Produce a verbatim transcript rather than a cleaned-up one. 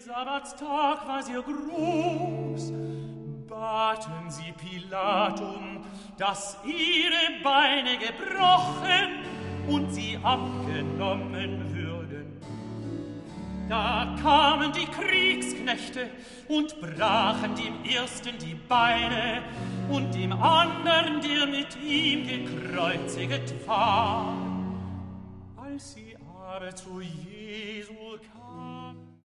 Sabbatstag war sehr groß, baten sie Pilatum, dass ihre Beine gebrochen und sie abgenommen würden. Da kamen die Kriegsknechte und brachen dem ersten die Beine und dem anderen, der mit ihm gekreuziget war. Als sie aber zu Jesu kamen,